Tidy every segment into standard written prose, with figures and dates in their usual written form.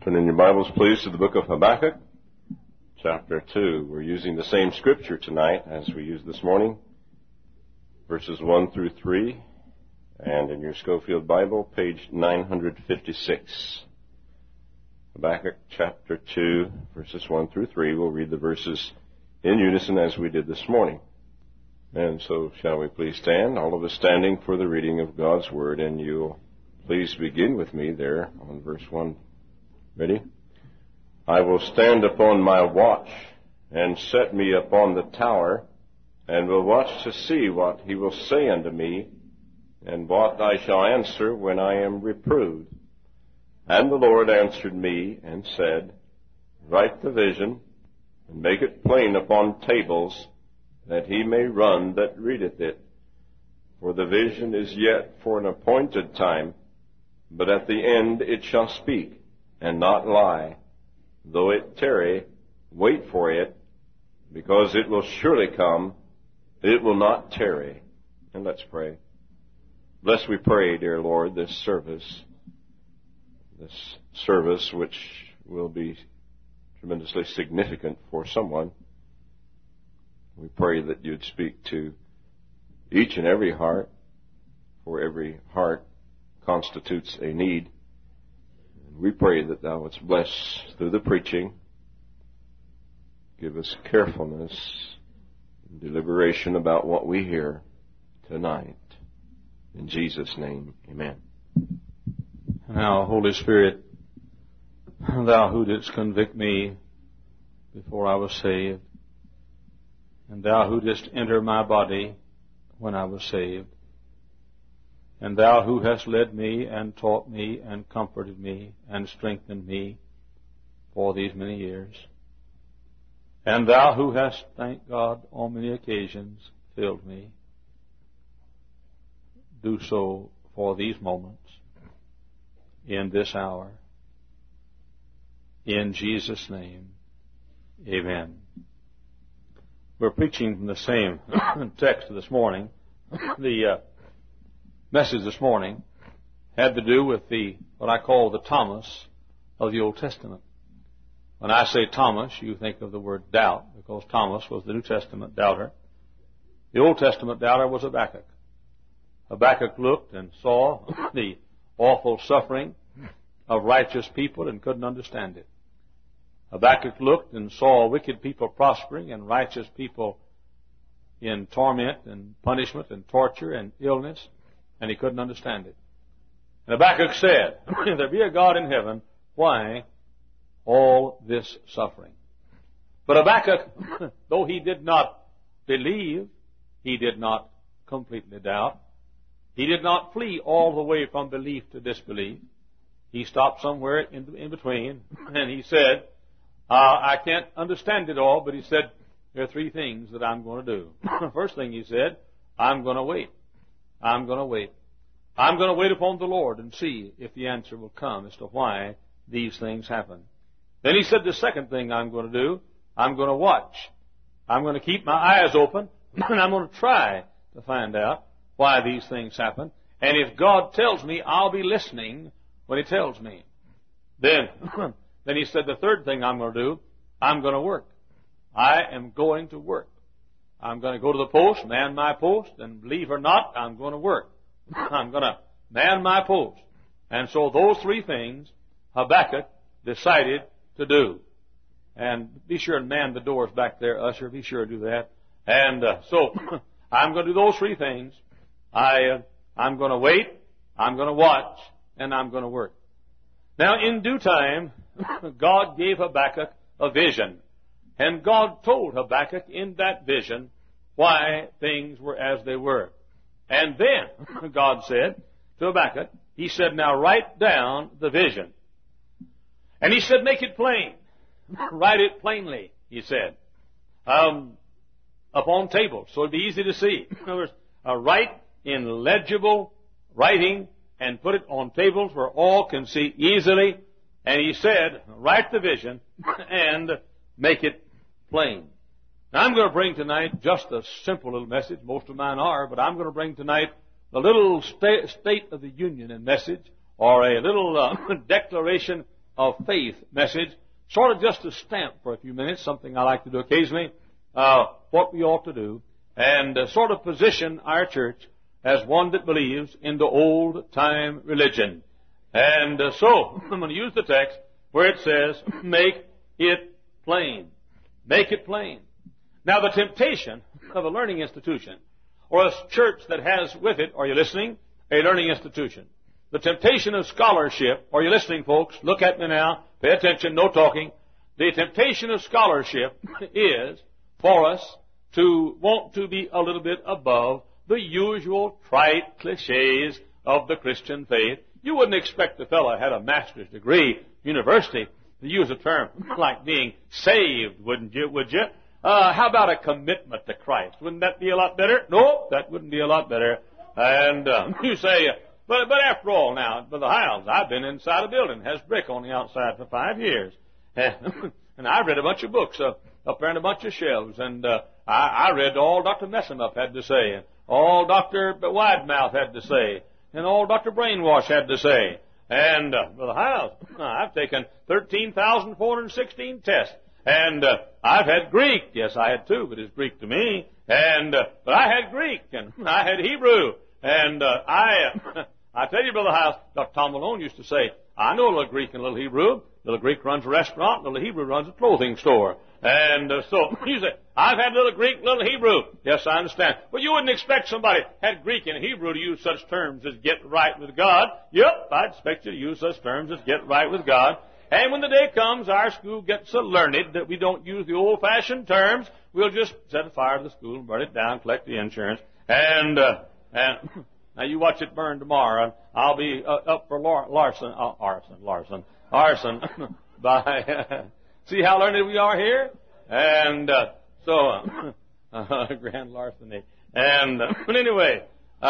Turn in your Bibles, please, to the book of Habakkuk, chapter 2. We're using the same scripture tonight as we used this morning, verses 1 through 3, and in your Schofield Bible, page 956. Habakkuk chapter 2, verses 1 through 3. We'll read the verses in unison as we did this morning. And so shall we please stand, all of us standing for the reading of God's Word, and you'll please begin with me there on verse 1. Ready? I will stand upon my watch and set me upon the tower, and will watch to see what he will say unto me, and what I shall answer when I am reproved. And the Lord answered me and said, Write the vision, and make it plain upon tables, that he may run that readeth it. For the vision is yet for an appointed time, but at the end it shall speak, and not lie. Though it tarry, wait for it, because it will surely come, it will not tarry. And let's pray. Bless, we pray, dear Lord, this service which will be tremendously significant for someone. We pray that you'd speak to each and every heart, for every heart constitutes a need. And we pray that thou wouldst bless through the preaching. Give us carefulness and deliberation about what we hear tonight. In Jesus' name, amen. Now, Holy Spirit, thou who didst convict me before I was saved, and thou who didst enter my body when I was saved, and thou who hast led me and taught me and comforted me and strengthened me for these many years, and thou who hast, thank God, on many occasions filled me, do so for these moments, in this hour. In Jesus' name, amen. We're preaching from the same text this morning. The message this morning had to do with what I call the Thomas of the Old Testament. When I say Thomas, you think of the word doubt, because Thomas was the New Testament doubter. The Old Testament doubter was Habakkuk. Habakkuk looked and saw the awful suffering of righteous people and couldn't understand it. Habakkuk looked and saw wicked people prospering and righteous people in torment and punishment and torture and illness, and he couldn't understand it. And Habakkuk said, if there be a God in heaven, why all this suffering? But Habakkuk, though he did not believe, he did not completely doubt. He did not flee all the way from belief to disbelief. He stopped somewhere in between, and he said, I can't understand it all, but he said, there are three things that I'm going to do. First thing he said, I'm going to wait. I'm going to wait. I'm going to wait upon the Lord and see if the answer will come as to why these things happen. Then he said the second thing I'm going to do, I'm going to watch. I'm going to keep my eyes open, and I'm going to try to find out why these things happen. And if God tells me, I'll be listening when he tells me. Then he said the third thing I'm going to do, I'm going to work. I am going to work. I'm going to go to the post, man my post, and believe or not, I'm going to work. I'm going to man my post. And so those three things Habakkuk decided to do. And be sure and man the doors back there, usher. Be sure to do that. And so I'm going to do those three things. I'm going to wait, I'm going to watch, and I'm going to work. Now, in due time, God gave Habakkuk a vision. And God told Habakkuk in that vision why things were as they were. And then God said to Habakkuk, he said, now write down the vision. And he said, make it plain. Write it plainly, he said, upon tables, so it'd be easy to see. In other words, write in legible writing and put it on tables where all can see easily. And he said, write the vision and make it plain. Now, I'm going to bring tonight just a simple little message. Most of mine are, but I'm going to bring tonight a the little State of the Union message, or a little declaration of faith message, sort of just to stamp for a few minutes, something I like to do occasionally, what we ought to do, and sort of position our church as one that believes in the old-time religion. And so, I'm going to use the text where it says, make it plain. Make it plain. Now, the temptation of a learning institution, or a church that has with it, are you listening, a learning institution. The temptation of scholarship, are you listening, folks? Look at me now. Pay attention, no talking. The temptation of scholarship is for us to want to be a little bit above the usual trite cliches of the Christian faith. You wouldn't expect a fellow had a master's degree, university, to use a term like being saved, would you? How about a commitment to Christ? Wouldn't that be a lot better? No, that wouldn't be a lot better. And you say, but after all now, Brother Hiles, I've been inside a building, has brick on the outside for 5 years. And I read a bunch of books up there in a bunch of shelves, and I read all Dr. Messemup had to say, and all Dr. Widemouth had to say, and all Dr. Brainwash had to say. And Brother Hiles, I've taken 13,416 tests. And I've had Greek. Yes, I had too, but it's Greek to me. And but I had Greek, and I had Hebrew. And I tell you, Brother Hiles, Dr. Tom Malone used to say, I know a little Greek and a little Hebrew. Little Greek runs a restaurant, little Hebrew runs a clothing store. And so you say, I've had little Greek, little Hebrew. Yes, I understand. But you wouldn't expect somebody had Greek and Hebrew to use such terms as get right with God. Yep, I'd expect you to use such terms as get right with God. And when the day comes, our school gets so learned that we don't use the old-fashioned terms. We'll just set fire to the school and burn it down, collect the insurance. And now you watch it burn tomorrow. I'll be up for arson by, see how learned we are here? And grand larceny. And, but anyway,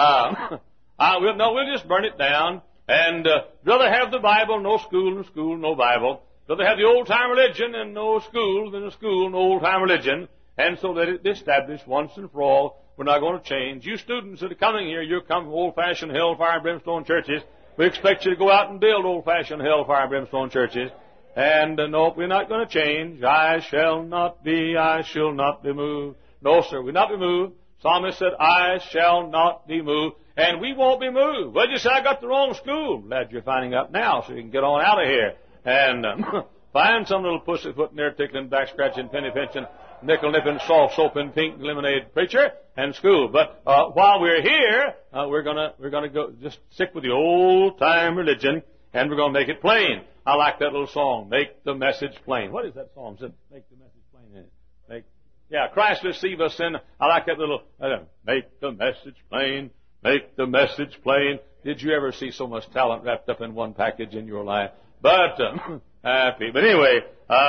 we'll just burn it down. And rather have the Bible, no school, and school, no Bible. Rather have the old-time religion and no school than a school and old-time religion. And so let it be established once and for all. We're not going to change. You students that are coming here, you're coming from old-fashioned hellfire and brimstone churches. We expect you to go out and build old-fashioned hellfire and brimstone churches. And no, we're not going to change. I shall not be moved. No, sir, we'll not be moved. Psalmist said, I shall not be moved. And we won't be moved. Well, you say I got the wrong school. Glad you're finding out now so you can get on out of here. And find some little pussyfoot in there tickling, back scratching, penny pinching, nickel nipping, soft soaping, pink lemonade preacher and school. But while we're here, we're gonna go just stick with the old time religion, and we're gonna make it plain. I like that little song, Make the Message Plain. What is that song? It said, Make the Message Plain. Christ receive us in. I like that little, Make the Message Plain. Make the message plain. Did you ever see so much talent wrapped up in one package in your life? But happy. But anyway,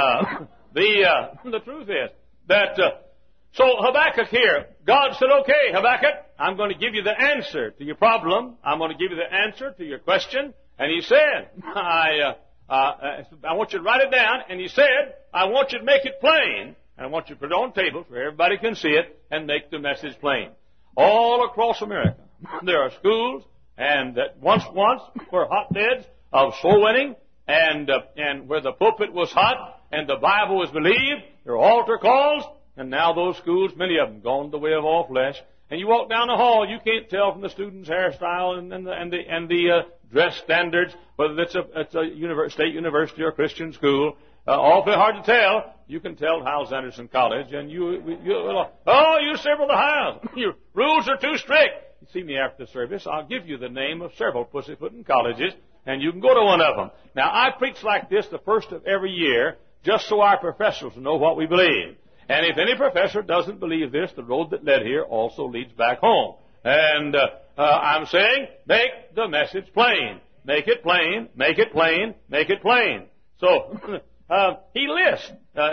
the truth is that so Habakkuk here, God said, "Okay, Habakkuk, I'm going to give you the answer to your problem. I'm going to give you the answer to your question." And he said, "I want you to write it down." And he said, "I want you to make it plain, and I want you to put it on tables where everybody can see it and make the message plain." All across America, there are schools, and that once were hotbeds of soul winning, and where the pulpit was hot and the Bible was believed. There are altar calls, and now those schools, many of them, gone the way of all flesh. And you walk down the hall, you can't tell from the students' hairstyle and the dress standards whether it's a state university or Christian school. Awfully hard to tell. You can tell Hyles Anderson College, and you say, Brother Hyles, your rules are too strict. You see me after the service, I'll give you the name of several pussyfooting colleges, and you can go to one of them. Now, I preach like this the first of every year, just so our professors know what we believe. And if any professor doesn't believe this, the road that led here also leads back home. And I'm saying, make the message plain. Make it plain, make it plain, make it plain. So, he lists,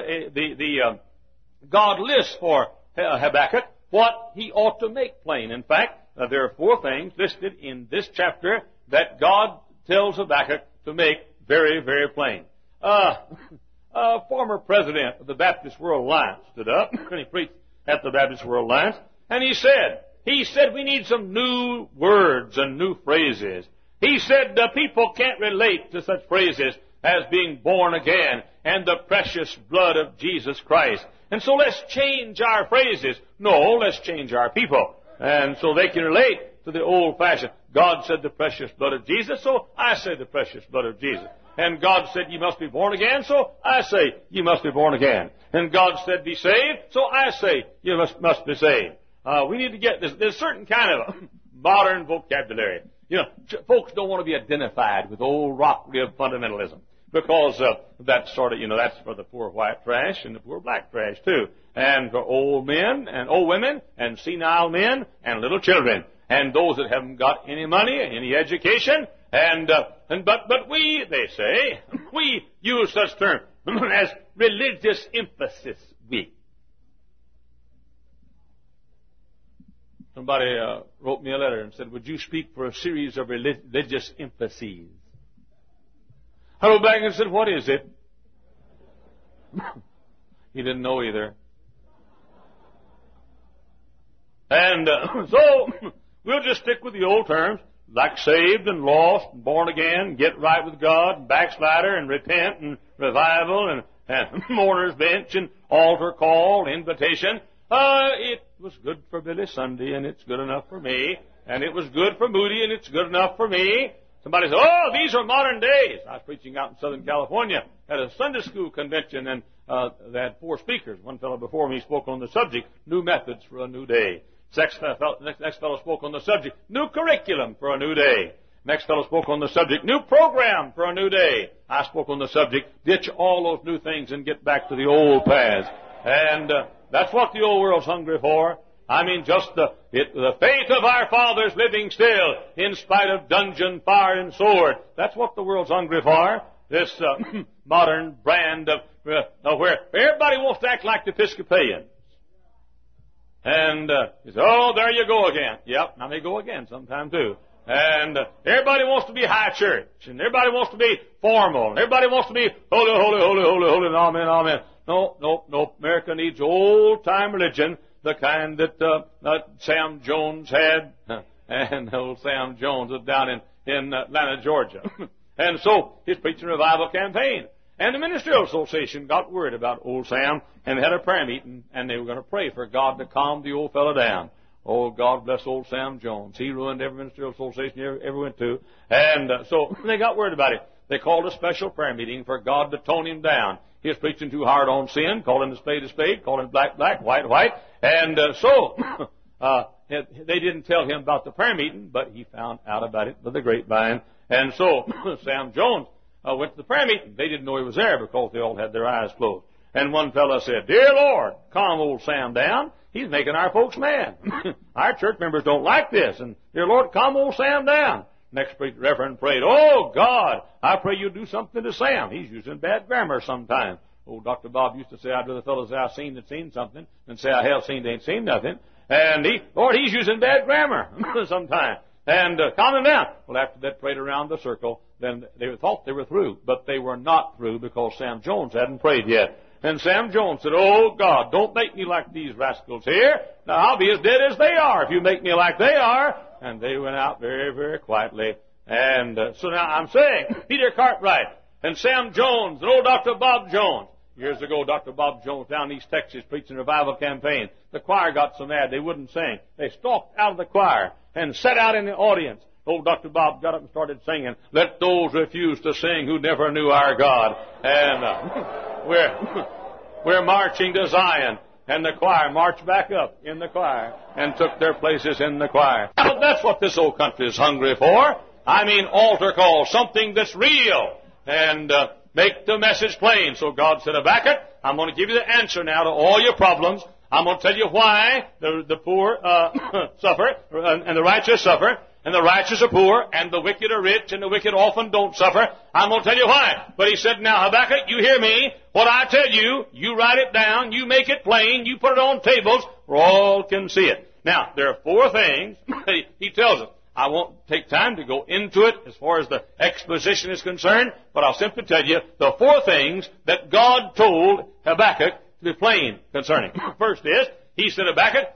God lists for Habakkuk what he ought to make plain. In fact, there are 4 things listed in this chapter that God tells Habakkuk to make very, very plain. A former president of the Baptist World Alliance stood up, and he preached at the Baptist World Alliance, and he said we need some new words and new phrases. He said people can't relate to such phrases as being born again and the precious blood of Jesus Christ. And so let's change our phrases. No, let's change our people. And so they can relate to the old-fashioned. God said the precious blood of Jesus, so I say the precious blood of Jesus. And God said you must be born again, so I say you must be born again. And God said be saved, so I say you must be saved. We need to get this. There's a certain kind of modern vocabulary. You know, folks don't want to be identified with old rock rib fundamentalism because that's sort of, that's for the poor white trash and the poor black trash too, and for old men and old women and senile men and little children and those that haven't got any money, any education, but we, they say, we use such terms as religious emphasis. Somebody wrote me a letter and said, would you speak for a series of religious emphases? I wrote back and said, what is it? He didn't know either. And so we'll just stick with the old terms, like saved and lost and born again, get right with God, and backslider and repent and revival and mourner's bench and altar call, invitation. It was good for Billy Sunday, and it's good enough for me. And it was good for Moody, and it's good enough for me. Somebody said, oh, these are modern days. I was preaching out in Southern California at a Sunday school convention, and they had 4 speakers. One fellow before me spoke on the subject, New Methods for a New Day. Next fellow spoke on the subject, New Curriculum for a New Day. Next fellow spoke on the subject, New Program for a New Day. I spoke on the subject, ditch all those new things and get back to the old paths. And that's what the old world's hungry for. I mean, just the faith of our fathers living still in spite of dungeon, fire, and sword. That's what the world's hungry for. This modern brand of where everybody wants to act like the Episcopalians. And you say, oh, there you go again. Yep, I may go again sometime too. And everybody wants to be high church, and everybody wants to be formal, and everybody wants to be holy, holy, holy, holy, holy, and amen, amen. No. America needs old-time religion, the kind that Sam Jones had, and old Sam Jones was down in Atlanta, Georgia. And so his preaching revival campaign. And the Ministerial Association got word about old Sam and had a prayer meeting, and they were going to pray for God to calm the old fellow down. Oh, God bless old Sam Jones. He ruined every Ministerial Association he ever went to. And so they got word about it. They called a special prayer meeting for God to tone him down. He was preaching too hard on sin, calling a spade, calling black, white. And so they didn't tell him about the prayer meeting, but he found out about it by the grapevine. And so Sam Jones went to the prayer meeting. They didn't know he was there because they all had their eyes closed. And one fellow said, Dear Lord, calm old Sam down. He's making our folks mad. Our church members don't like this. And, Dear Lord, calm old Sam down. Next reverend prayed, Oh, God, I pray you do something to Sam. He's using bad grammar sometimes. Old Dr. Bob used to say, I'd rather fellows say I've seen something than say I have seen they ain't seen nothing. And Lord, he's using bad grammar sometimes. And calm him down. Well, after that prayed around the circle, then they thought they were through. But they were not through because Sam Jones hadn't prayed yet. And Sam Jones said, Oh, God, don't make me like these rascals here. Now, I'll be as dead as they are if you make me like they are. And they went out very, very quietly. And so now I'm saying, Peter Cartwright and Sam Jones and old Dr. Bob Jones. Years ago, Dr. Bob Jones down in East Texas preaching a revival campaign. The choir got so mad they wouldn't sing. They stalked out of the choir and sat out in the audience. Old Dr. Bob got up and started singing, Let those refuse to sing who never knew our God. And we're marching to Zion. And the choir marched back up in the choir and took their places in the choir. Well, that's what this old country is hungry for. I mean, altar call, something that's real. And make the message plain. So God said, Habakkuk, I'm going to give you the answer now to all your problems. I'm going to tell you why the poor suffer and the righteous suffer. And the righteous are poor, and the wicked are rich, and the wicked often don't suffer. I'm going to tell you why. But he said, now, Habakkuk, you hear me. What I tell you, you write it down, you make it plain, you put it on tables, where all can see it. Now, there are 4 things he tells us. I won't take time to go into it as far as the exposition is concerned, but I'll simply tell you the 4 things that God told Habakkuk to be plain concerning. First is, he said, Habakkuk,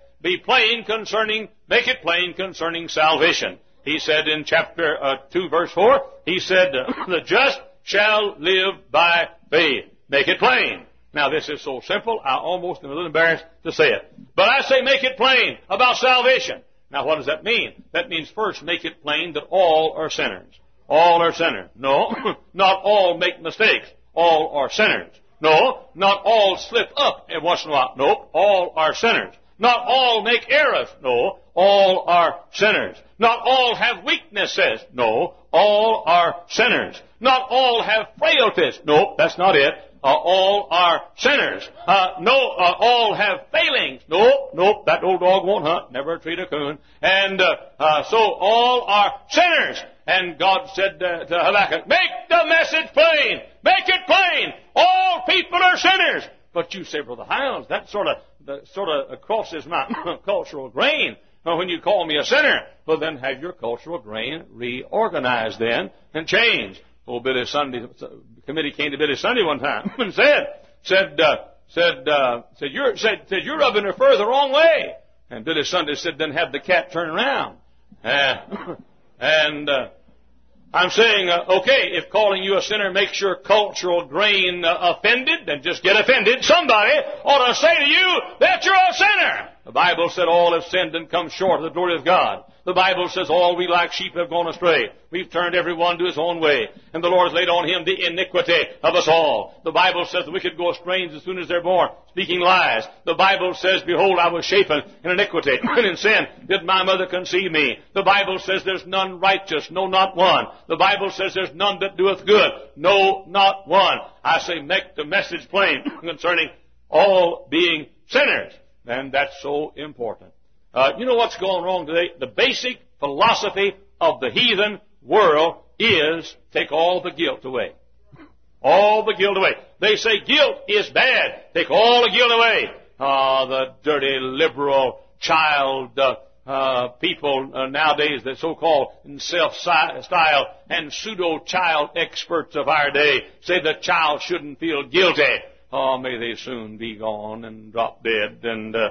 make it plain concerning salvation. He said in chapter 2, verse 4, he said, the just shall live by faith. Make it plain. Now this is so simple, I almost am a little embarrassed to say it. But I say make it plain about salvation. Now what does that mean? That means first make it plain that all are sinners. All are sinners. No, not all make mistakes. All are sinners. No, not all slip up every once in a while. Nope, all are sinners. Not all make errors. No, all are sinners. Not all have weaknesses. No, all are sinners. Not all have frailties. Nope, that's not it. All are sinners. All have failings. Nope, that old dog won't hunt, never treat a coon. And so all are sinners. And God said to Habakkuk, make the message plain. Make it plain. All people are sinners. But you say, Brother Hiles, that sort of crosses my cultural grain when you call me a sinner. Well, then have your cultural grain reorganized then and changed. Old Billy Sunday committee came to Billy Sunday one time and said you're rubbing her fur the wrong way. And Billy Sunday said, then have the cat turn around. I'm saying, okay, if calling you a sinner makes your cultural grain offended, then just get offended. Somebody ought to say to you that you're a sinner. The Bible said all have sinned and come short of the glory of God. The Bible says all we like sheep have gone astray. We've turned every one to his own way. And the Lord has laid on him the iniquity of us all. The Bible says the wicked go astray as soon as they're born, speaking lies. The Bible says, behold, I was shapen in iniquity, and in sin did my mother conceive me. The Bible says there's none righteous, no, not one. The Bible says there's none that doeth good, no, not one. I say make the message plain concerning all being sinners. And that's so important. You know what's going wrong today? The basic philosophy of the heathen world is take all the guilt away. All the guilt away. They say guilt is bad. Take all the guilt away. The dirty liberal child people nowadays, the so-called self-style and pseudo-child experts of our day say the child shouldn't feel guilty. Oh, may they soon be gone and drop dead.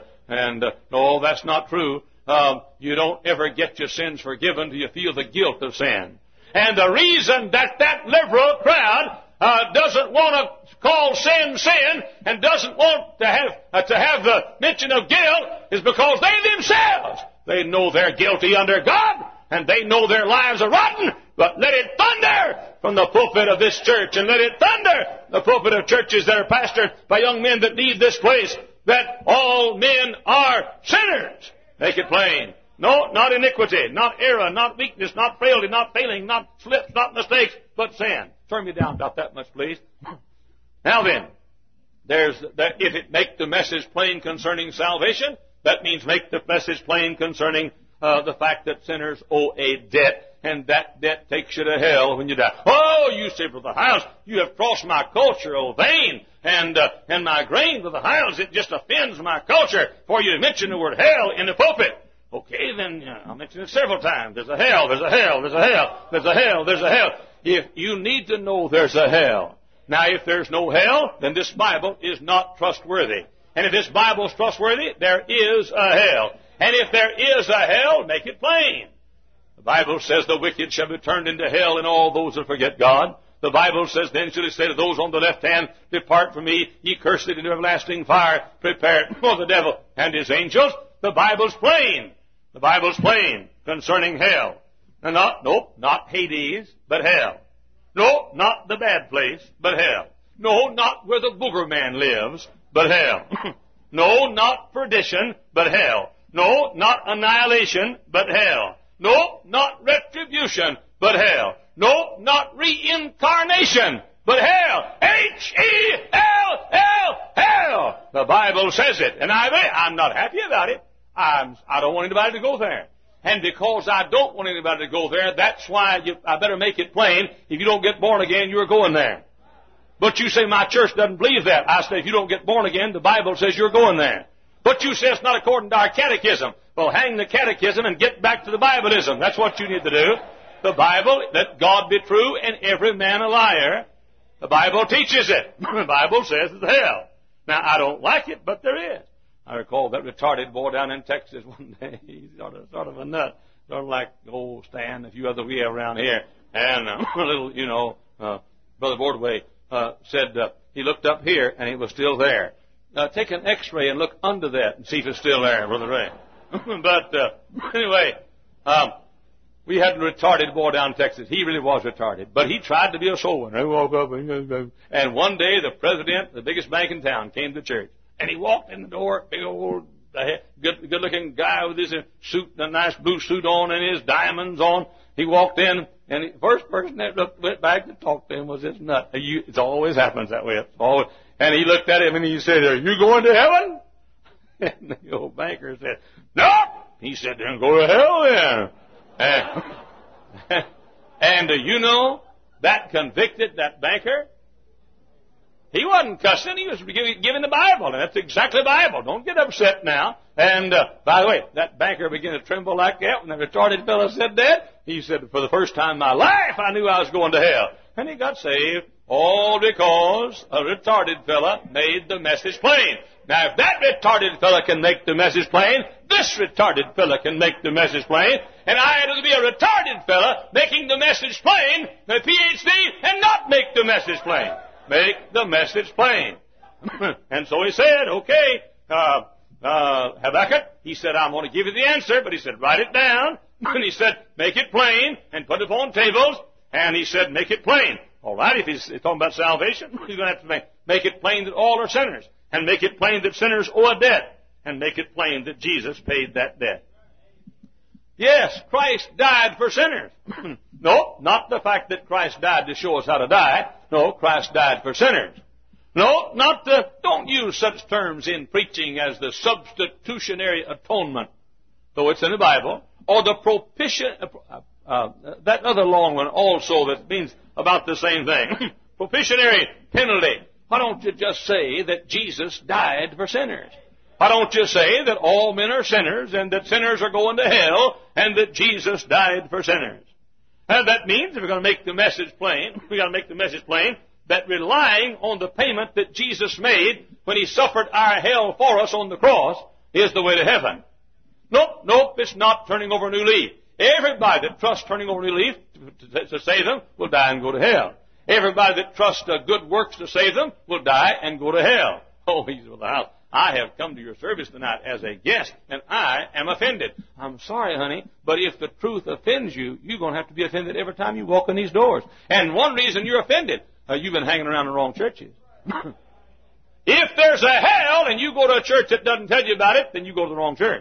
No, that's not true. You don't ever get your sins forgiven till you feel the guilt of sin. And the reason that liberal crowd doesn't want to call sin sin and doesn't want to have the mention of guilt is because they themselves, they know they're guilty under God and they know their lives are rotten. But let it thunder from the pulpit of this church, and let it thunder the pulpit of churches that are pastored by young men that leave this place, that all men are sinners. Make it plain. No, not iniquity, not error, not weakness, not frailty, not failing, not slips, not mistakes, but sin. Turn me down about that much, please. Now then, if it make the message plain concerning salvation, that means make the message plain concerning the fact that sinners owe a debt, and that debt takes you to hell when you die. Oh, you say, Brother Hiles, you have crossed my cultural vein and my grain, Brother Hiles. It just offends my culture for you to mention the word hell in the pulpit. Okay, then I'll mention it several times. There's a hell, there's a hell, there's a hell, there's a hell, there's a hell. If you need to know there's a hell. Now, if there's no hell, then this Bible is not trustworthy. And if this Bible is trustworthy, there is a hell. And if there is a hell, make it plain. The Bible says the wicked shall be turned into hell, and all those that forget God. The Bible says, then shall he say to those on the left hand, depart from me, ye cursed, into everlasting fire, prepared for the devil and his angels. The Bible's plain. The Bible's plain concerning hell. And not Hades, but hell. No, not the bad place, but hell. No, not where the booger man lives, but hell. No, not perdition, but hell. No, not annihilation, but hell. No, not retribution, but hell. No, not reincarnation, but hell. H-E-L-L, hell. The Bible says it, and I'm not happy about it. I don't want anybody to go there. And because I don't want anybody to go there, that's why I better make it plain. If you don't get born again, you're going there. But you say, my church doesn't believe that. I say, if you don't get born again, the Bible says you're going there. But you say it's not according to our catechism. Well, hang the catechism and get back to the Bibleism. That's what you need to do. The Bible, let God be true and every man a liar. The Bible teaches it. The Bible says it's hell. Now, I don't like it, but there is. I recall that retarded boy down in Texas one day. He's sort of a nut. Sort of like old Stan, a few other we have around here. And a little, Brother Bordway said he looked up here and it was still there. Take an X-ray and look under that and see if it's still there, Brother Ray. But anyway, we had a retarded boy down in Texas. He really was retarded, but he tried to be a soul winner. He woke up and one day the president, the biggest bank in town, came to church, and he walked in the door, big old good-looking guy with his suit, a nice blue suit on, and his diamonds on. He walked in, and the first person that went back to talk to him was this nut. It always happens that way. It's always. And he looked at him and he said, "Are you going to heaven?" And the old banker said, "No." He said, "Then go to hell then." And you know, that convicted that banker. He wasn't cussing. He was giving the Bible, and that's exactly the Bible. Don't get upset now. And by the way, that banker began to tremble like that when the retarded fellow said that. He said, "For the first time in my life, I knew I was going to hell." And he got saved, all because a retarded fella made the message plain. Now, if that retarded fella can make the message plain, this retarded fella can make the message plain. And I had to be a retarded fella making the message plain, a PhD, and not make the message plain. Make the message plain. And so he said, "Okay, Habakkuk," he said, "I'm going to give you the answer," but he said, "Write it down." And he said, "Make it plain and put it on tables." And he said, "Make it plain." All right, if he's talking about salvation, he's going to have to make it plain that all are sinners, and make it plain that sinners owe a debt, and make it plain that Jesus paid that debt. Yes, Christ died for sinners. No, not the fact that Christ died to show us how to die. No, Christ died for sinners. No, don't use such terms in preaching as the substitutionary atonement, though it's in the Bible, or the propitiation, that other long one also that means about the same thing. Propitiatory penalty. Why don't you just say that Jesus died for sinners? Why don't you say that all men are sinners and that sinners are going to hell and that Jesus died for sinners? And that means if we're going to make the message plain, we've got to make the message plain that relying on the payment that Jesus made when He suffered our hell for us on the cross is the way to heaven. Nope, it's not turning over a new leaf. Everybody that trusts turning over a new leaf to save them will die and go to hell. Everybody that trusts good works to save them will die and go to hell. Oh, he's with the house. I have come to your service tonight as a guest, and I am offended. I'm sorry, honey, but if the truth offends you, you're going to have to be offended every time you walk in these doors. And one reason you're offended, you've been hanging around the wrong churches. If there's a hell and you go to a church that doesn't tell you about it, then you go to the wrong church.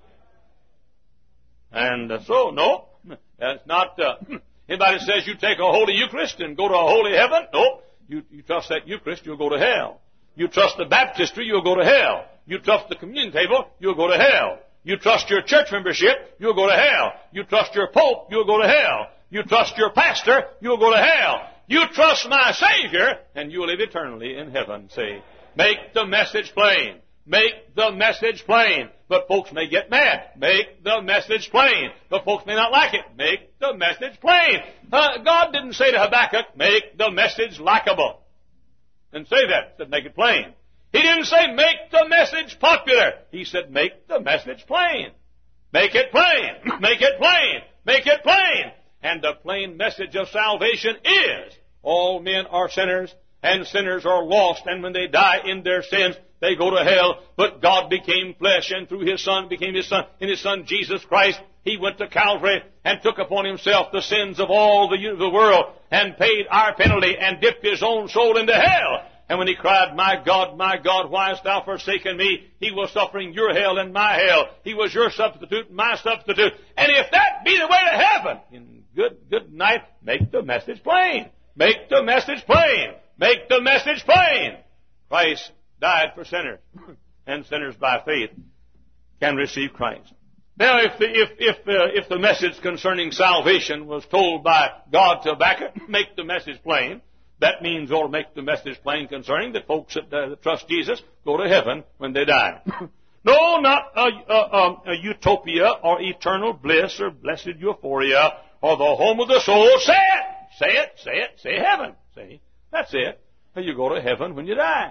And so, no, that's not... anybody says you take a holy Eucharist and go to a holy heaven? No, you trust that Eucharist, you'll go to hell. You trust the baptistry, you'll go to hell. You trust the communion table, you'll go to hell. You trust your church membership, you'll go to hell. You trust your pope, you'll go to hell. You trust your pastor, you'll go to hell. You trust my Savior, and you'll live eternally in heaven. Say, make the message plain. Make the message plain. But folks may get mad. Make the message plain. But folks may not like it. Make the message plain. God didn't say to Habakkuk, make the message likable. Didn't say that. He said, make it plain. He didn't say, make the message popular. He said, make the message plain. Make it plain. Make it plain. Make it plain. And the plain message of salvation is, all men are sinners, and sinners are lost, and when they die in their sins, they go to hell. But God became flesh, and through His Son became His Son. In His Son, Jesus Christ, He went to Calvary and took upon Himself the sins of all the world and paid our penalty and dipped His own soul into hell. And when He cried, my God, why hast thou forsaken me? He was suffering your hell and my hell. He was your substitute and my substitute. And if that be the way to heaven, in good night, make the message plain. Make the message plain. Make the message plain. Christ died for sinners, and sinners by faith can receive Christ. Now, if the message concerning salvation was told by God to Habakkuk, make the message plain, that means or make the message plain concerning that folks that trust Jesus go to heaven when they die. No, not a utopia or eternal bliss or blessed euphoria or the home of the soul. Say heaven. See, that's it. You go to heaven when you die.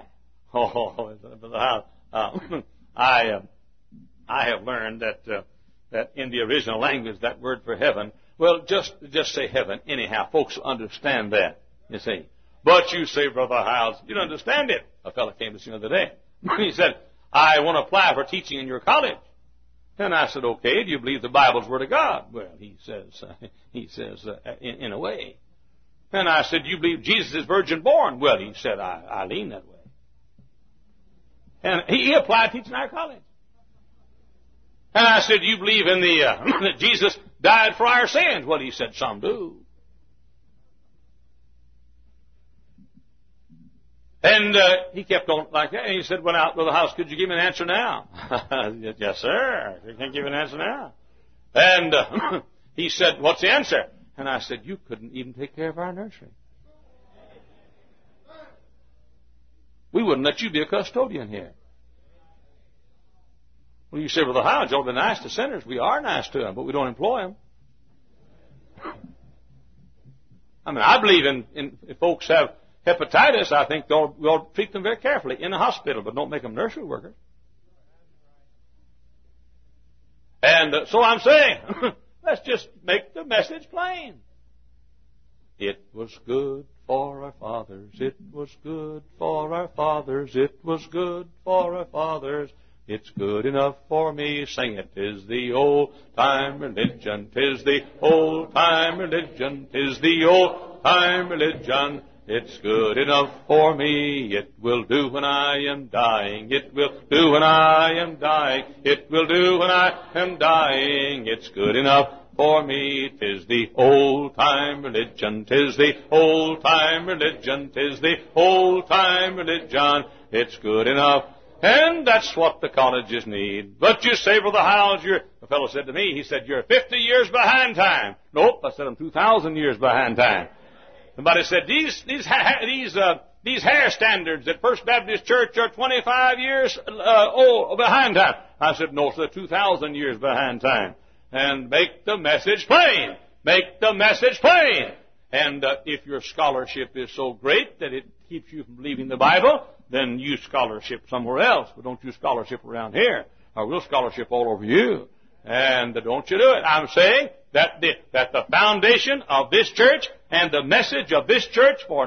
I have learned that in the original language, that word for heaven, well, just say heaven anyhow. Folks understand that, you see. But you say, Brother Hiles, you don't understand it. A fellow came to see me the other day. He said, I want to apply for teaching in your college. And I said, okay, do you believe the Bible's Word of God? Well, he says, in a way. And I said, do you believe Jesus is virgin born? Well, he said, I lean that way. And he applied teaching in our college. And I said, do you believe in that Jesus died for our sins? Well, he said, some do. And he kept on like that. And he said, went out to the house, could you give me an answer now? Yes, sir. I can't give you an answer now. And he said, what's the answer? And I said, you couldn't even take care of our nursery. We wouldn't let you be a custodian here. Well, you say, well, the Hiles ought to be nice to sinners. We are nice to them, but we don't employ them. I mean, I believe in if folks have hepatitis, I think we ought to treat them very carefully in a hospital, but don't make them nursery workers. And so I'm saying, let's just make the message plain. It was good for our fathers. It was good for our fathers. It was good for our fathers. It's good enough for me. Sing it. 'Tis the old-time religion. 'Tis the old-time religion. 'Tis the old-time religion. It's good enough for me. It will do when I am dying. It will do when I am dying. It will do when I am dying. It's good enough for me. 'Tis the old-time religion. 'Tis the old-time religion. 'Tis the old-time religion. It's good enough. And that's what the colleges need. But you say, Brother Hiles, a fellow said to me, he said, you're 50 years behind time. Nope, I said I'm 2,000 years behind time. Somebody said, these hair standards at First Baptist Church are 25 years behind time. I said, no, sir, 2,000 years behind time. And make the message plain. Make the message plain. And if your scholarship is so great that it keeps you from believing the Bible, then use scholarship somewhere else. But don't use scholarship around here, or we'll scholarship all over you. And don't you do it. I'm saying that the foundation of this church and the message of this church for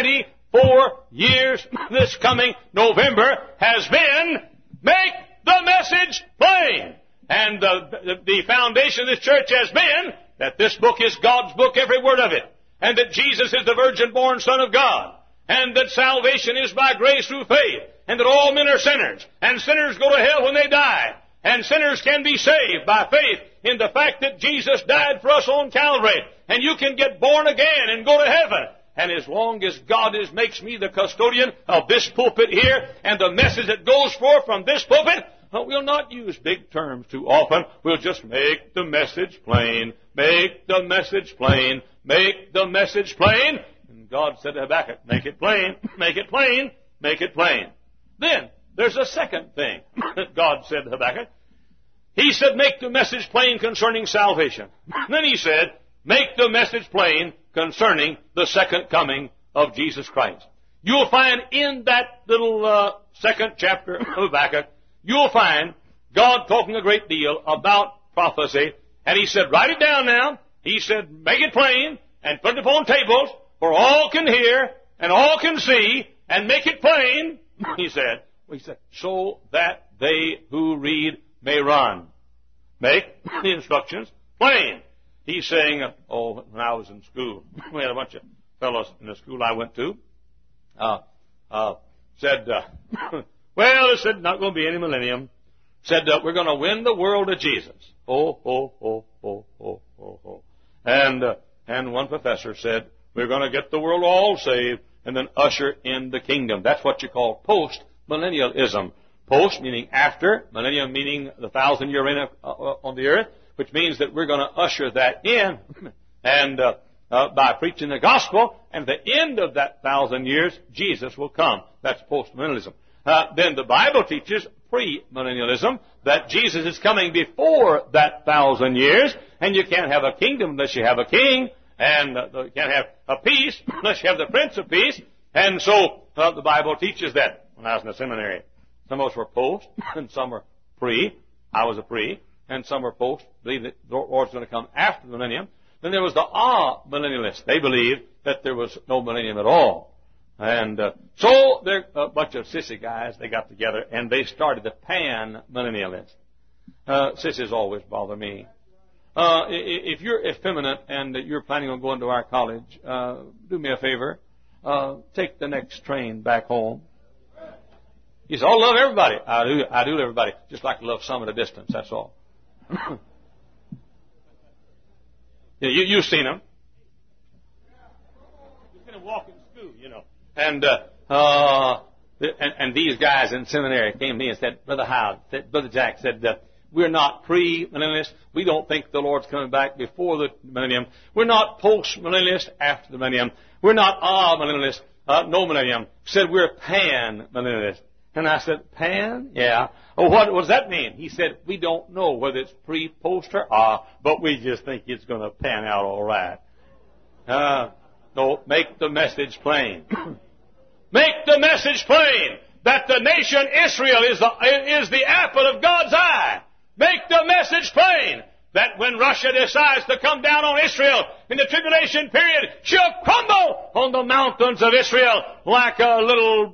94 years this coming November has been, make the message plain. And the foundation of this church has been that this book is God's book, every word of it. And that Jesus is the virgin-born Son of God. And that salvation is by grace through faith. And that all men are sinners. And sinners go to hell when they die. And sinners can be saved by faith in the fact that Jesus died for us on Calvary. And you can get born again and go to heaven. And as long as God makes me the custodian of this pulpit here and the message that goes forth from this pulpit, we'll not use big terms too often. We'll just make the message plain. Make the message plain. Make the message plain. And God said to Habakkuk, make it plain, make it plain, make it plain. Then, there's a second thing that God said to Habakkuk. He said, make the message plain concerning salvation. Then he said, make the message plain concerning the second coming of Jesus Christ. You'll find in that little second chapter of Habakkuk, you'll find God talking a great deal about prophecy. And he said, write it down now. He said, make it plain and put it upon tables for all can hear and all can see and make it plain, he said, so that they who read may run. Make the instructions plain. He's saying, when I was in school, we had a bunch of fellows in the school I went to, said, not going to be any millennium. Said, we're going to win the world to Jesus. And one professor said, we're going to get the world all saved and then usher in the kingdom. That's what you call post-millennialism. Post meaning after, millennium meaning the 1,000-year reign on the earth, which means that we're going to usher that in and by preaching the gospel, and at the end of that 1,000 years, Jesus will come. That's post-millennialism. Then the Bible teaches pre-millennialism, that Jesus is coming before that 1,000 years, and you can't have a kingdom unless you have a king, and you can't have a peace unless you have the Prince of Peace. And so the Bible teaches that. When I was in the seminary, some of us were post, and some were pre. I was a pre, and some were post, believe that the Lord's going to come after the millennium. Then there was the millennialists. They believed that there was no millennium at all. And so they're a bunch of sissy guys. They got together and they started the pan-millennialists. Sissies always bother me. If you're effeminate and you're planning on going to our college, do me a favor. Take the next train back home. You say, "Oh, love everybody." I do love everybody. Just like to love some at a distance. That's all. Yeah, you've seen them. You've seen them walk in school, you know. And these guys in seminary came to me and said, "Brother Howard," Brother Jack said, "we're not pre-millennialists. We don't think the Lord's coming back before the millennium. We're not post-millennialists after the millennium. We're not millennialists, no millennium." Said, "We're pan-millennialists." And I said, "Pan? Yeah. Oh, what does that mean?" He said, "We don't know whether it's pre, post, or but we just think it's going to pan out all right." No, make the message plain. Make the message plain that the nation Israel is the apple of God's eye. Make the message plain that when Russia decides to come down on Israel in the tribulation period, she'll crumble on the mountains of Israel like a little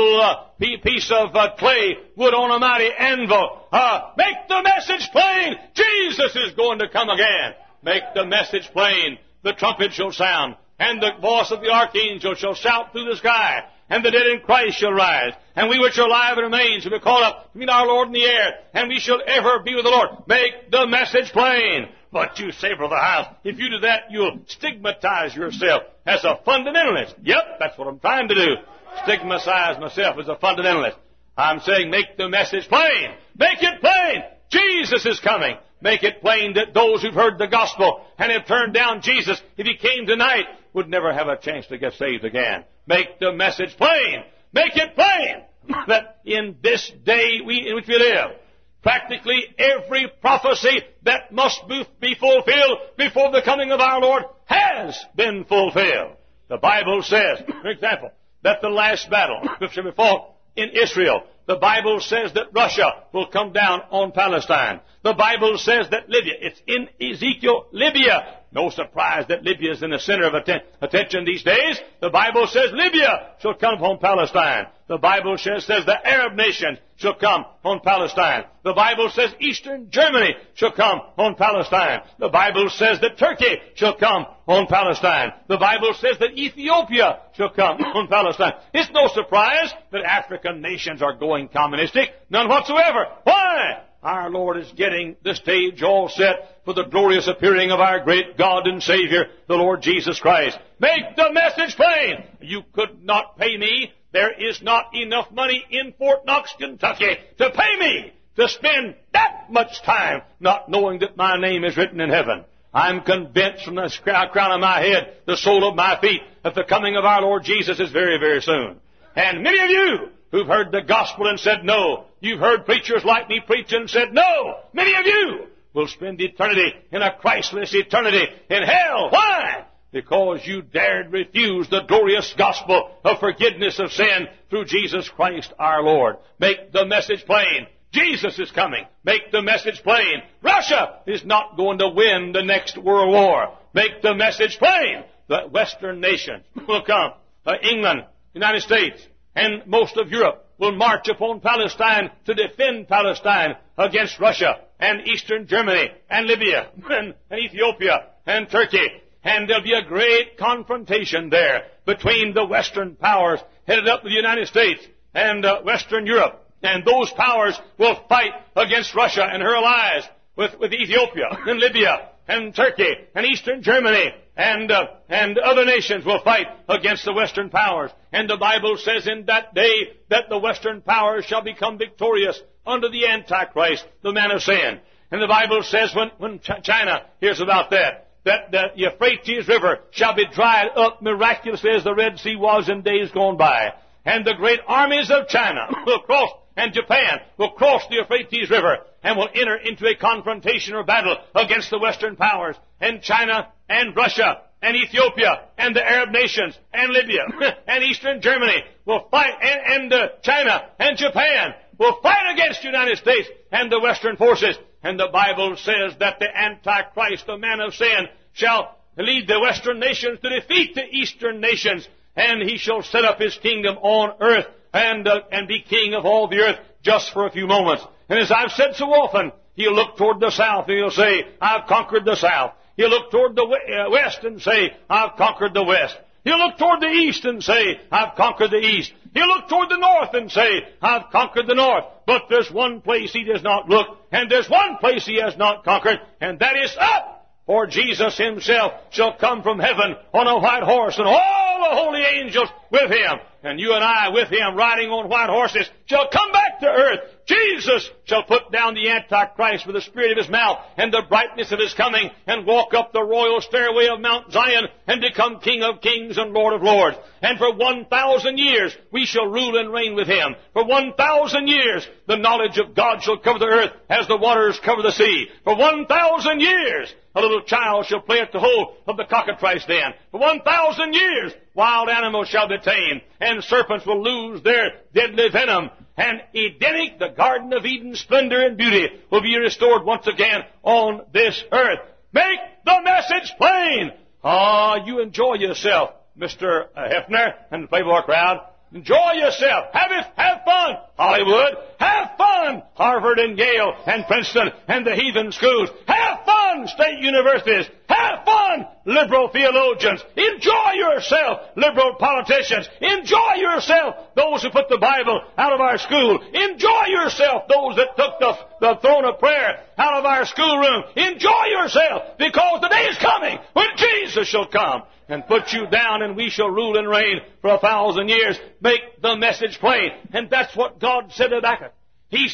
piece of clay wood on a mighty anvil. Make the message plain. Jesus is going to come again. Make the message plain. The trumpet shall sound, and the voice of the archangel shall shout through the sky, and the dead in Christ shall rise, and we which are alive and remain shall be caught up to meet our Lord in the air, and we shall ever be with the Lord. Make the message plain. But you say, Brother House, if you do that, you'll stigmatize yourself as a fundamentalist. Yep, that's what I'm trying to do. Stigmatize myself as a fundamentalist. I'm saying make the message plain. Make it plain. Jesus is coming. Make it plain that those who've heard the gospel and have turned down Jesus, if he came tonight, would never have a chance to get saved again. Make the message plain. Make it plain that in this day in which we live, practically every prophecy that must be fulfilled before the coming of our Lord has been fulfilled. The Bible says, for example, that the last battle shall be fought in Israel. The Bible says that Russia will come down on Palestine. The Bible says that Libya, it's in Ezekiel, Libya. No surprise that Libya is in the center of attention these days. The Bible says Libya shall come upon Palestine. The Bible says the Arab nations shall come on Palestine. The Bible says Eastern Germany shall come on Palestine. The Bible says that Turkey shall come on Palestine. The Bible says that Ethiopia shall come on Palestine. It's no surprise that African nations are going communistic. None whatsoever. Why? Our Lord is getting the stage all set for the glorious appearing of our great God and Savior, the Lord Jesus Christ. Make the message plain. You could not pay me. There is not enough money in Fort Knox, Kentucky to pay me to spend that much time not knowing that my name is written in heaven. I'm convinced from the crown of my head, the sole of my feet, that the coming of our Lord Jesus is very, very soon. And many of you who've heard the gospel and said no, you've heard preachers like me preach and said no, many of you will spend eternity in a Christless eternity in hell. Why? Because you dared refuse the glorious gospel of forgiveness of sin through Jesus Christ our Lord. Make the message plain. Jesus is coming. Make the message plain. Russia is not going to win the next world war. Make the message plain. The Western nations will come. England, United States, and most of Europe will march upon Palestine to defend Palestine against Russia and Eastern Germany and Libya and Ethiopia and Turkey. And there'll be a great confrontation there between the Western powers headed up with the United States and Western Europe. And those powers will fight against Russia and her allies with Ethiopia and Libya and Turkey and Eastern Germany and other nations will fight against the Western powers. And the Bible says in that day that the Western powers shall become victorious under the Antichrist, the man of sin. And the Bible says when China hears about that the Euphrates River shall be dried up miraculously as the Red Sea was in days gone by. And the great armies of China will cross, and Japan will cross the Euphrates River and will enter into a confrontation or battle against the Western powers. And China and Russia and Ethiopia and the Arab nations and Libya and Eastern Germany will fight, and China and Japan will fight against the United States and the Western forces. And the Bible says that the Antichrist, the man of sin, shall lead the Western nations to defeat the Eastern nations. and He shall set up His kingdom on earth and be king of all the earth just for a few moments. And as I've said so often, He'll look toward the south and He'll say, I've conquered the south. He'll look toward the west and say, I've conquered the west. He'll look toward the east and say, I've conquered the east. He'll look toward the north and say, I've conquered the north. But there's one place He does not look, and there's one place He has not conquered, and that is up. For Jesus Himself shall come from heaven on a white horse, and all the holy angels with Him. And you and I with Him riding on white horses shall come back to earth. Jesus shall put down the Antichrist with the spirit of His mouth and the brightness of His coming, and walk up the royal stairway of Mount Zion and become King of kings and Lord of lords. And for 1,000 years we shall rule and reign with Him. For 1,000 years the knowledge of God shall cover the earth as the waters cover the sea. For 1,000 years a little child shall play at the hole of the cockatrice den. For 1,000 years wild animals shall be tamed, and serpents will lose their deadly venom. And Edenic, the Garden of Eden splendor and beauty, will be restored once again on this earth. Make the message plain! You enjoy yourself, Mr. Hefner and the Playboy crowd. Enjoy yourself. Have fun, Hollywood. Have fun, Harvard and Yale and Princeton and the heathen schools. Have fun, state universities. Have fun, liberal theologians. Enjoy yourself, liberal politicians. Enjoy yourself, those who put the Bible out of our school. Enjoy yourself, those that took the throne of prayer out of our schoolroom. Enjoy yourself, because the day is coming when Jesus shall come and put you down, and we shall rule and reign for 1,000 years. Make the message plain. And that's what God said to Habakkuk. He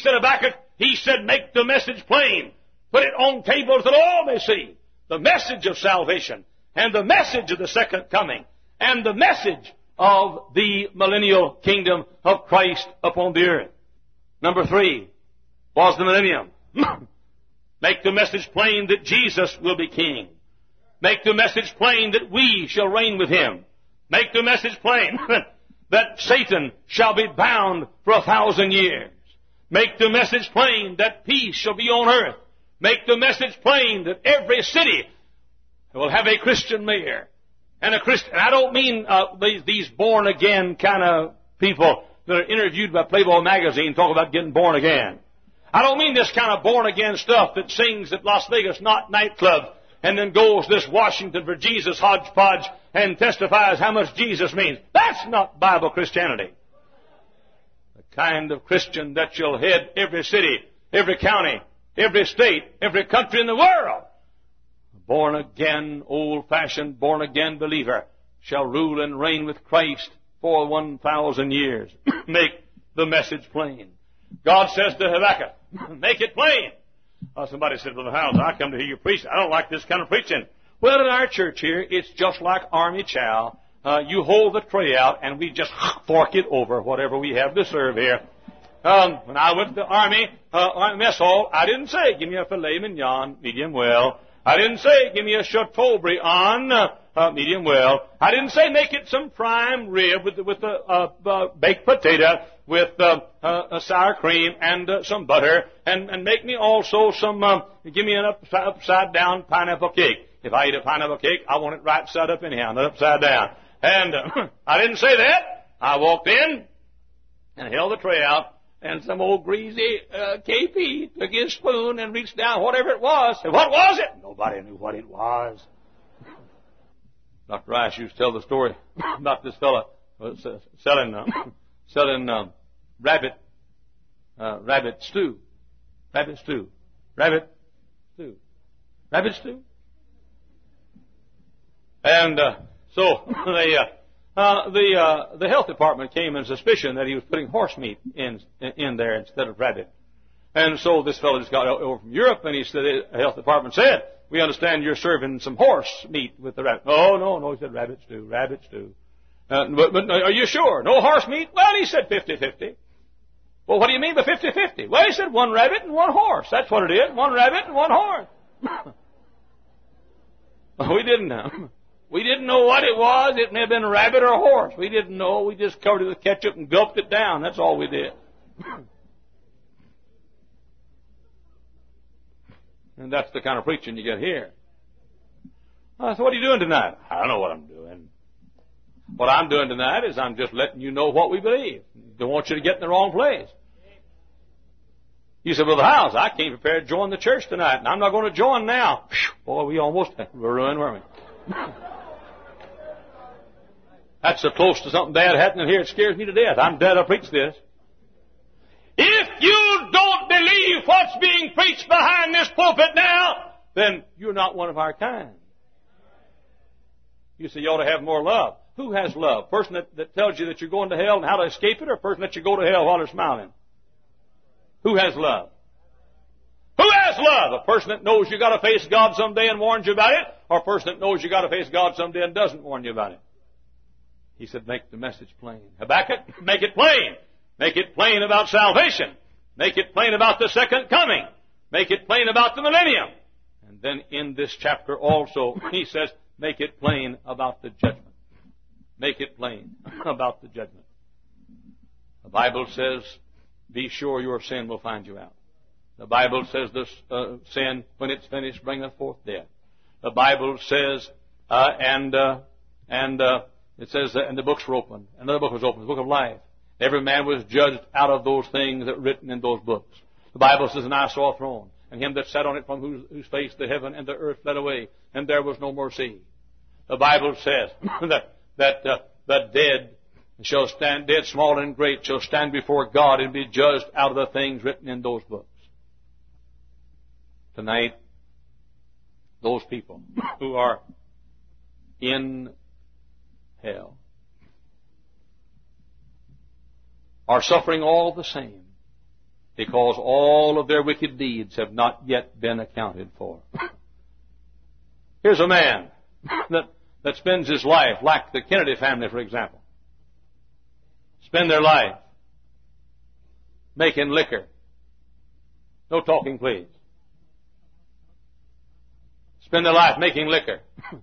said, make the message plain. Put it on tables that all may see. The message of salvation, and the message of the second coming, and the message of the millennial kingdom of Christ upon the earth. Number 3 was the millennium. Make the message plain that Jesus will be king. Make the message plain that we shall reign with Him. Make the message plain that Satan shall be bound for 1,000 years. Make the message plain that peace shall be on earth. Make the message plain that every city will have a Christian mayor. And I don't mean these born-again kind of people that are interviewed by Playboy magazine talk about getting born again. I don't mean this kind of born-again stuff that sings at Las Vegas nightclub and then goes this Washington for Jesus hodgepodge and testifies how much Jesus means. That's not Bible Christianity. The kind of Christian that shall head every city, every county, every state, every country in the world. A born-again, old-fashioned, born-again believer shall rule and reign with Christ for 1,000 years. Make the message plain. God says to Habakkuk, make it plain. Somebody said, Brother Howells, I come to hear you preach. I don't like this kind of preaching. Well, in our church here, it's just like Army Chow. You hold the tray out, and we just fork it over whatever we have to serve here. When I went to the Army mess hall, I didn't say, give me a filet mignon, medium well. I didn't say, give me a Chateaubriand, medium well. I didn't say, make it some prime rib with the baked potato with sour cream and some butter, and make me also some, give me an upside down pineapple cake. If I eat a pineapple cake, I want it right side up anyhow, not upside down. And I didn't say that. I walked in and held the tray out, and some old greasy KP took his spoon and reached down, whatever it was. Said, what was it? Nobody knew what it was. Dr. Rice used to tell the story about this fellow selling rabbit stew. And so the health department came in suspicion that he was putting horse meat in there instead of rabbit. And so this fellow just got over from Europe, and he said, the health department said, we understand you're serving some horse meat with the rabbit. Oh, no, he said rabbit stew. But are you sure? No horse meat? Well, he said 50-50. Well, what do you mean by 50-50? Well, he said one rabbit and one horse. That's what it is, one rabbit and one horse. We didn't know. We didn't know what it was. It may have been a rabbit or a horse. We didn't know. We just covered it with ketchup and gulped it down. That's all we did. And that's the kind of preaching you get here. So what are you doing tonight? I don't know what I'm doing. What I'm doing tonight is I'm just letting you know what we believe. Don't want you to get in the wrong place. You said, Brother Howes, I came prepared to join the church tonight, and I'm not going to join now. Boy, we almost were ruined, weren't we? That's so close to something bad happening here, it scares me to death. I'm dead to preach this. If you don't believe what's being preached behind this pulpit now, then you're not one of our kind. You say you ought to have more love. Who has love? A person that tells you that you're going to hell and how to escape it, or a person that you go to hell while they're smiling? Who has love? Who has love? A person that knows you got to face God someday and warns you about it, or a person that knows you got to face God someday and doesn't warn you about it? He said, make the message plain. Habakkuk, make it plain. Make it plain about salvation. Make it plain about the second coming. Make it plain about the millennium. And then in this chapter also, he says, make it plain about the judgment. Make it plain about the judgment. The Bible says, be sure your sin will find you out. The Bible says this sin, when it's finished, bringeth forth death. The Bible says, it says that, and the books were opened. Another book was opened, the book of life. Every man was judged out of those things that were written in those books. The Bible says, and I saw a throne, and him that sat on it, from whose face the heaven and the earth fled away, and there was no more sea. The Bible says that the dead shall stand, dead, small and great, shall stand before God and be judged out of the things written in those books. Tonight, those people who are in hell are suffering all the same because all of their wicked deeds have not yet been accounted for. Here's a man that spends his life, like the Kennedy family, for example, spend their life making liquor. No talking, please. Spend their life making liquor.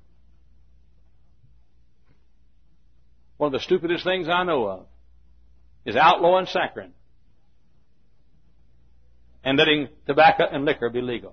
One of the stupidest things I know of is outlawing saccharin and letting tobacco and liquor be legal.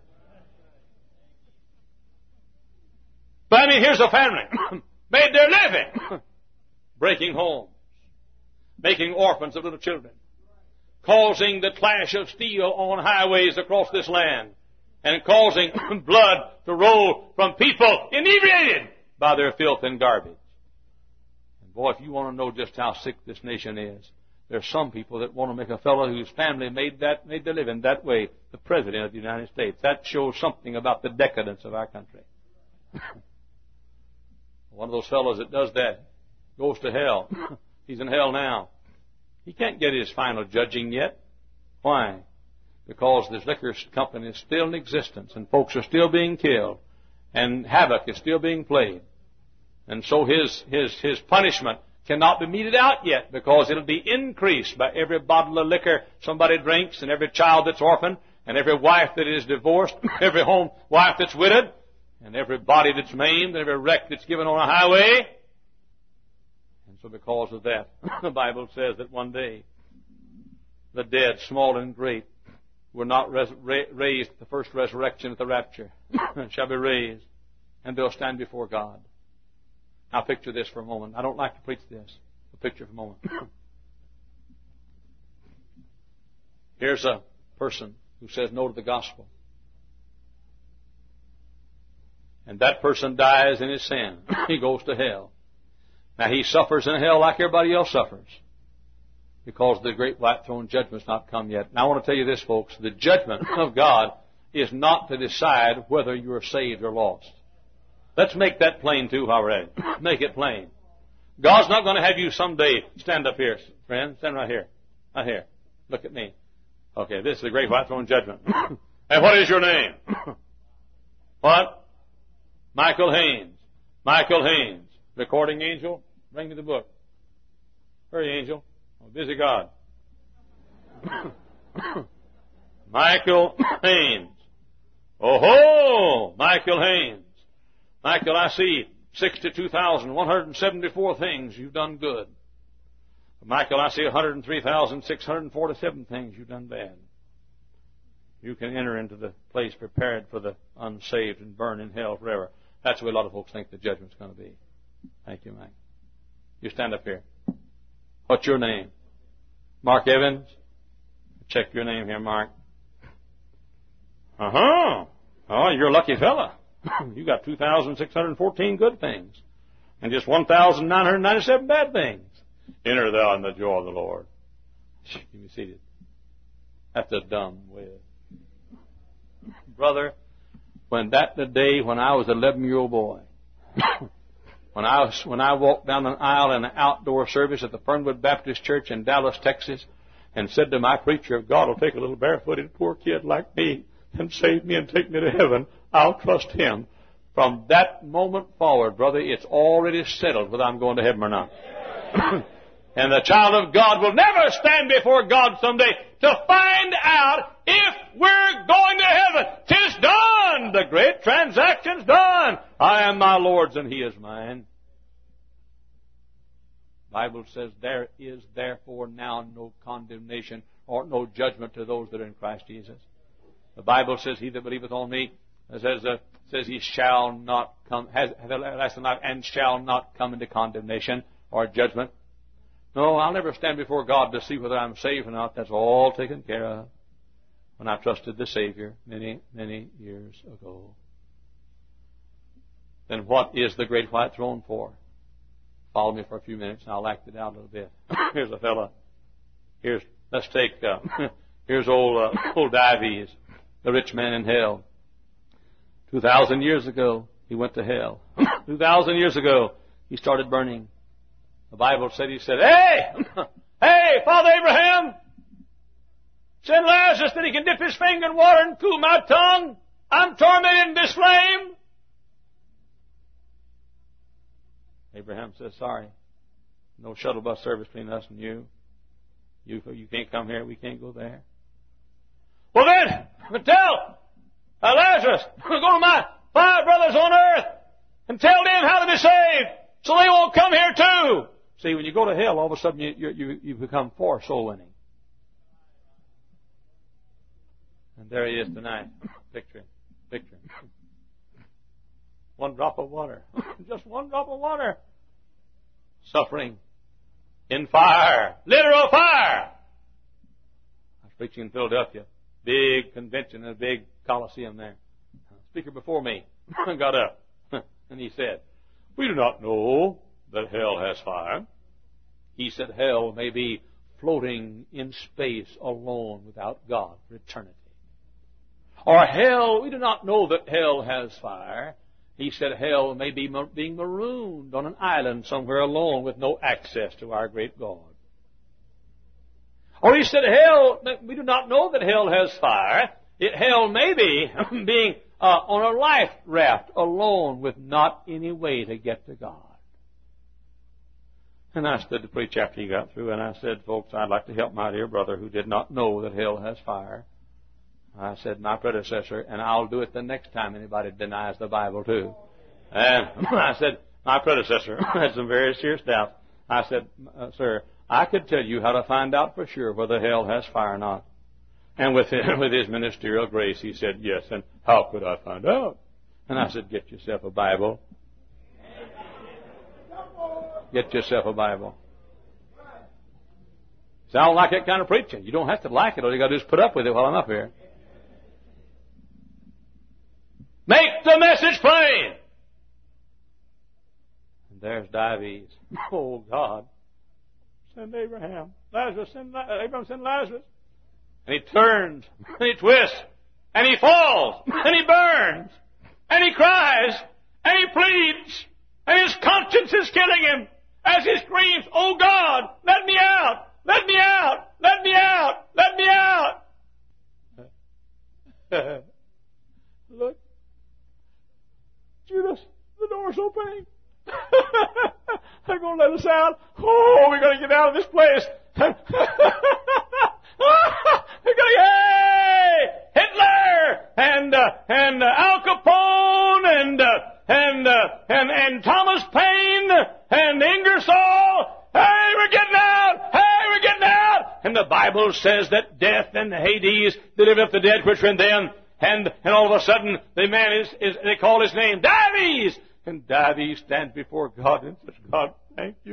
But I mean, here's a family made their living breaking homes, making orphans of little children, causing the clash of steel on highways across this land, and causing blood to roll from people inebriated by their filth and garbage. And boy, if you want to know just how sick this nation is, there's some people that want to make a fellow whose family made their living that way the President of the United States. That shows something about the decadence of our country. One of those fellows that does that goes to hell. He's in hell now. He can't get his final judging yet. Why? Because this liquor company is still in existence, and folks are still being killed, and havoc is still being played. And so his punishment cannot be meted out yet, because it'll be increased by every bottle of liquor somebody drinks, and every child that's orphaned, and every wife that is divorced, every home wife that's widowed, and every body that's maimed, and every wreck that's given on a highway. And so because of that, the Bible says that one day the dead, small and great, were not raised at the first resurrection at the rapture, shall be raised, and they'll stand before God. Now picture this for a moment. I don't like to preach this, but picture for a moment. Here's a person who says no to the gospel. And that person dies in his sin. He goes to hell. Now he suffers in hell like everybody else suffers, because the great white throne judgment's not come yet. Now I want to tell you this, folks. The judgment of God is not to decide whether you're saved or lost. Let's make that plain too while we're at it. Make it plain. God's not going to have you someday stand up here, friend. Stand right here. Right here. Look at me. Okay, this is the great white throne judgment. And what is your name? What? Michael Haynes. Michael Haynes. Recording angel, bring me the book. Hurry, angel. Oh, busy God. Michael Haynes. Oh ho! Michael Haynes. Michael, I see 62,174 things you've done good. Michael, I see 103,647 things you've done bad. You can enter into the place prepared for the unsaved and burn in hell forever. That's the way a lot of folks think the judgment's going to be. Thank you, Mike. You stand up here. What's your name? Mark Evans? Check your name here, Mark. Uh-huh. Oh, you're a lucky fella. You got 2,614 good things and just 1,997 bad things. Enter thou in the joy of the Lord. You be seated. That's a dumb way. Brother, the day when I was an 11-year-old boy, when I walked down an aisle in an outdoor service at the Fernwood Baptist Church in Dallas, Texas, and said to my preacher, if God will take a little barefooted poor kid like me and save me and take me to heaven, I'll trust Him. From that moment forward, brother, it's already settled whether I'm going to heaven or not. And the child of God will never stand before God someday to find out if we're going to heaven. 'Tis done. The great transaction's done. I am my Lord's and He is mine. The Bible says there is therefore now no condemnation or no judgment to those that are in Christ Jesus. The Bible says, he that believeth on me, says he shall not come, has everlasting life and shall not come into condemnation or judgment. No, I'll never stand before God to see whether I'm saved or not. That's all taken care of when I trusted the Savior many, many years ago. Then what is the great white throne for? Follow me for a few minutes and I'll act it out a little bit. Here's a fella. Here's old Dives, the rich man in hell. 2,000 years ago, he went to hell. 2,000 years ago, he started burning. The Bible said, he said, hey, Father Abraham, send Lazarus that he can dip his finger in water and cool my tongue. I'm tormented in this flame. Abraham says, sorry, no shuttle bus service between us and you. You can't come here, we can't go there. Well then, tell Lazarus, go to my 5 brothers on earth and tell them how to be saved so they won't come here too. See, when you go to hell, all of a sudden you become for soul winning. And there he is tonight. Picture. One drop of water. Just one drop of water. Suffering in fire. Literal fire. I was preaching in Philadelphia. Big convention, a big coliseum there. The speaker before me got up and he said, we do not know that hell has fire. He said hell may be floating in space alone without God for eternity. Or hell, we do not know that hell has fire. He said hell may be being marooned on an island somewhere alone with no access to our great God. Or he said hell, we do not know that hell has fire. Hell may be being on a life raft alone with not any way to get to God. And I stood to preach after he got through, and I said, folks, I'd like to help my dear brother who did not know that hell has fire. I said, my predecessor, and I'll do it the next time anybody denies the Bible too. And I said, my predecessor had some very serious doubts. I said, sir, I could tell you how to find out for sure whether hell has fire or not. And with his ministerial grace, he said, yes, and how could I find out? And I said, get yourself a Bible. Get yourself a Bible. See, I don't like that kind of preaching. You don't have to like it. All you got to do is put up with it while I'm up here. Make the message plain. And there's Dives. Oh, God. Send Abraham. Abraham send Lazarus. And he turns, and he twists, and he falls, and he burns, and he cries, and he pleads, and his conscience is killing him as he screams, oh God, let me out, let me out, let me out, let me out. Look, Judas, the door's opening. They're going to let us out. Oh, we're going to get out of this place. They're going to, hey, Hitler and Al Capone and Thomas Paine and Ingersoll. Hey, we're getting out. Hey, we're getting out. And the Bible says that death and Hades delivered up the dead which were in them. And all of a sudden, the man they call his name Dives. And Dives stands before God and says, God, thank you.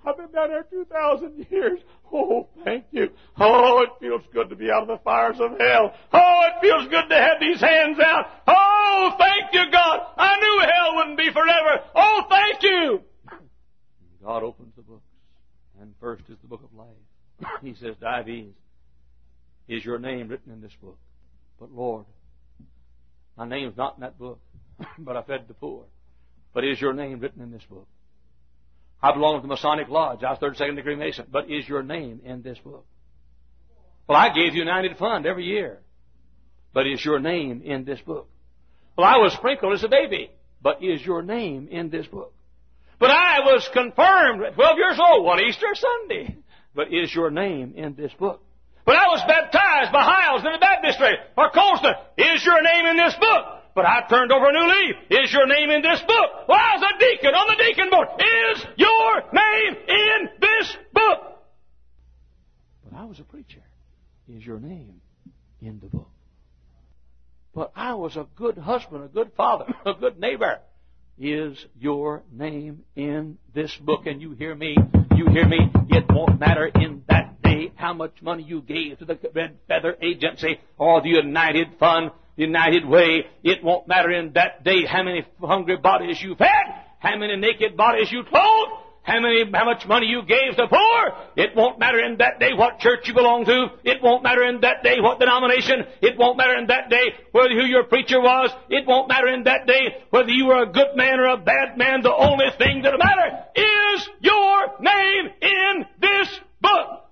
I've been down there 2,000 years. Oh, thank you. Oh, it feels good to be out of the fires of hell. Oh, it feels good to have these hands out. Oh, thank you, God. I knew hell wouldn't be forever. Oh, thank you. God opens the books, and first is the book of life. He says, Dives, is your name written in this book? But Lord, my name's not in that book, but I fed the poor. But is your name written in this book? I belong to the Masonic Lodge. I was 32nd degree Mason. But is your name in this book? Well, I gave you United Fund every year. But is your name in this book? Well, I was sprinkled as a baby. But is your name in this book? But I was confirmed at 12 years old one Easter Sunday. But is your name in this book? But I was baptized by Hiles in the baptistry or Colston. Is your name in this book? But I turned over a new leaf. Is your name in this book? Well, I was a deacon on the deacon board. Is your name in this book? But I was a preacher. Is your name in the book? But I was a good husband, a good father, a good neighbor. Is your name in this book? And you hear me. It won't matter in that day how much money you gave to the Red Feather Agency or the United Fund, United Way. It won't matter in that day how many hungry bodies you fed, how many naked bodies you clothed, how much money you gave to poor. It won't matter in that day what church you belong to. It won't matter in that day what denomination. It won't matter in that day who your preacher was. It won't matter in that day whether you were a good man or a bad man. The only thing that'll matter is your name in this book.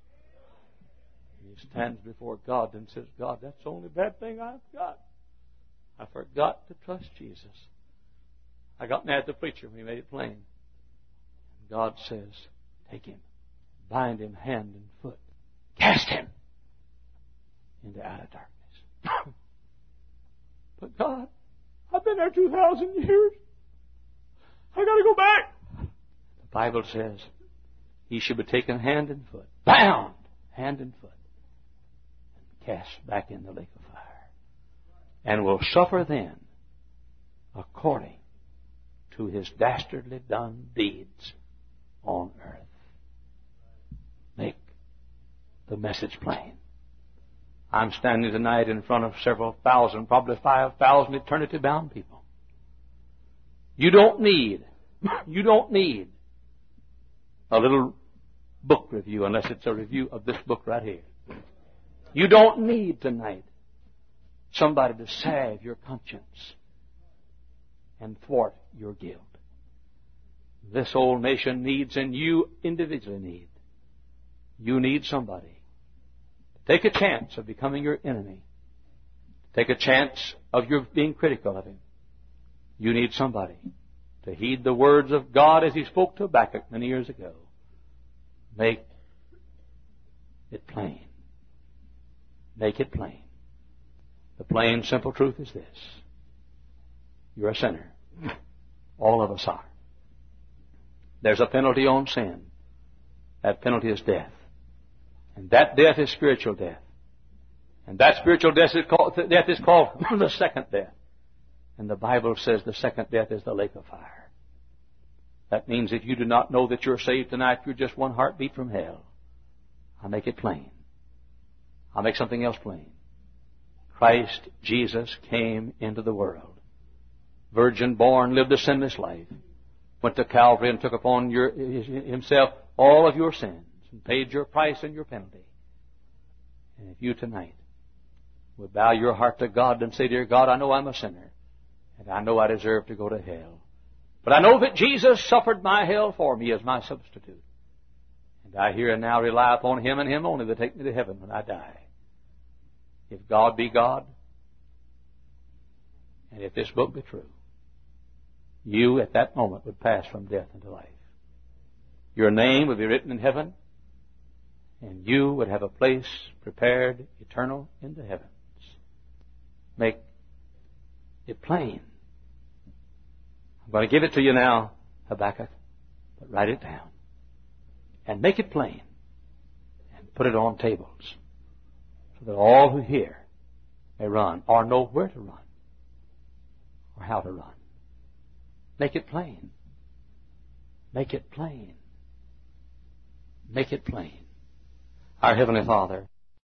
He stands before God and says, God, that's the only bad thing I've got. I forgot to trust Jesus. I got mad at the preacher when he made it plain. God says, take him, bind him hand and foot, cast him into outer darkness. But God, I've been there 2,000 years. I got to go back. The Bible says he should be taken hand and foot, bound hand and foot, and cast back in the lake of fire, and will suffer then according to his dastardly done deeds on earth. Make the message plain. I'm standing tonight in front of several thousand, probably 5,000 eternity-bound people. You don't need a little book review unless it's a review of this book right here. You don't need tonight somebody to salve your conscience and thwart your guilt. This whole nation needs, and you individually need. You need somebody to take a chance of becoming your enemy. Take a chance of your being critical of him. You need somebody to heed the words of God as he spoke to Habakkuk many years ago. Make it plain. Make it plain. The plain, simple truth is this. You're a sinner. All of us are. There's a penalty on sin. That penalty is death. And that death is spiritual death. And that spiritual death is called the second death. And the Bible says the second death is the lake of fire. That means if you do not know that you're saved tonight, you're just one heartbeat from hell. I'll make it plain. I'll make something else plain. Christ Jesus came into the world. Virgin born, lived a sinless life. Went to Calvary and took upon himself all of your sins and paid your price and your penalty. And if you tonight would bow your heart to God and say, Dear God, I know I'm a sinner, and I know I deserve to go to hell. But I know that Jesus suffered my hell for me as my substitute. And I here and now rely upon him and him only to take me to heaven when I die. If God be God, and if this book be true, you at that moment would pass from death into life. Your name would be written in heaven, and you would have a place prepared eternal in the heavens. Make it plain. I'm going to give it to you now, Habakkuk, but write it down. And make it plain. And put it on tables so that all who hear may run or know where to run or how to run. Make it plain. Make it plain. Make it plain. Our Heavenly Father,